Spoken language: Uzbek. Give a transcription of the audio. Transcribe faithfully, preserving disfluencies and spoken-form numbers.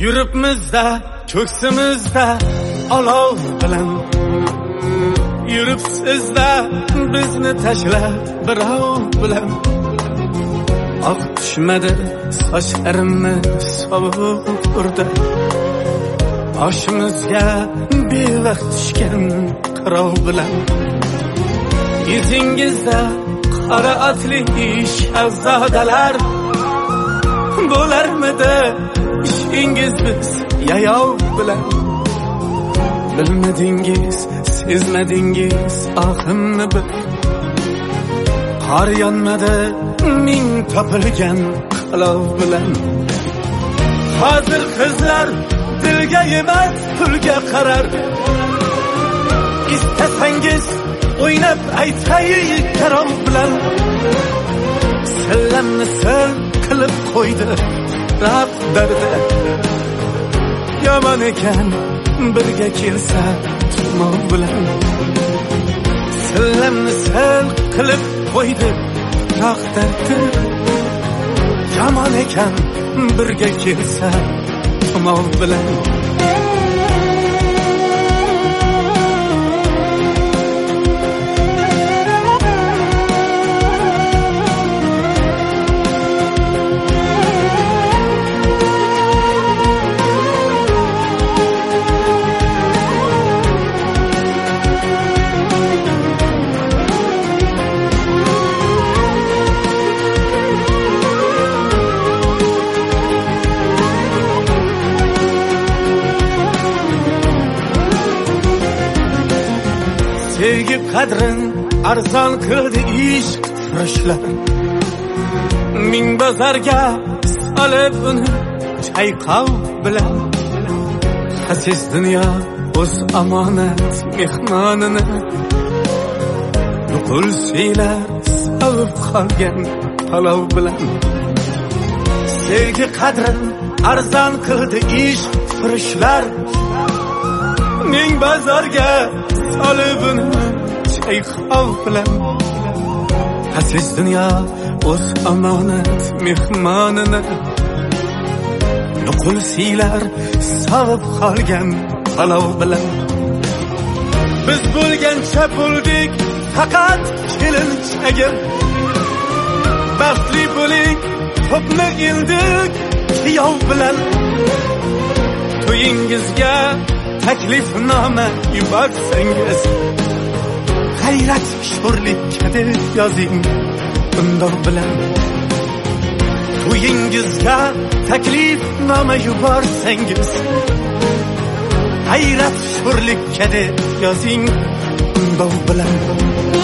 Yuribmizda ko'ksimizda olov bilan, yuribsizda bizni tashlab birov bilan. Oq tushmadi sochlarimni sovuq urdi, boshimizga bevaqt tushgan qirov bilan. Yuzingizda qora otli shahzodalar, bo'larmidi ishingiz biz yayov bilan. Bilmadingiz, sezmadingiz ohimni bir, qor yonmadi ming topilgan qilov bilan. Hozir qizlar dilga emas pulga qarar, istasangiz o'ynab aytay karov bilan. Sillamni sil qilib qo'ydi rab dardi, yomon ekan birga kelsa tumov bilan. Sillamni sil qilib qo'ydi rab dardi, yomon ekan birga kelsa tumov bilan. Sevgi qadrin arzon qildi ishq furushlar, ming bozorga solib uni chayqov bilan. Xasis dunyo o'z omonat mehmonini nuqul siylar sovib qolgan palov bilan. Sevgi qadrin arzon qildi ishq furushlar, ming bozorga solibini chayqov bilan. Xasis dunyo o'z omonat mehmonini nuqul siylar sovib qolgan palov bilan. Biz bo'lgancha bo'ldik faqat kelinchagim, baxtli bo'ling ko'pni ildik kuyov bilan. To'yingizga taklifnoma yuborsangiz, g'ayrat sho'rlikka deb yozing undov bilan. To'yingizga taklifnoma yuborsangiz, g'ayrat sho'rlikka deb yozing undov bilan.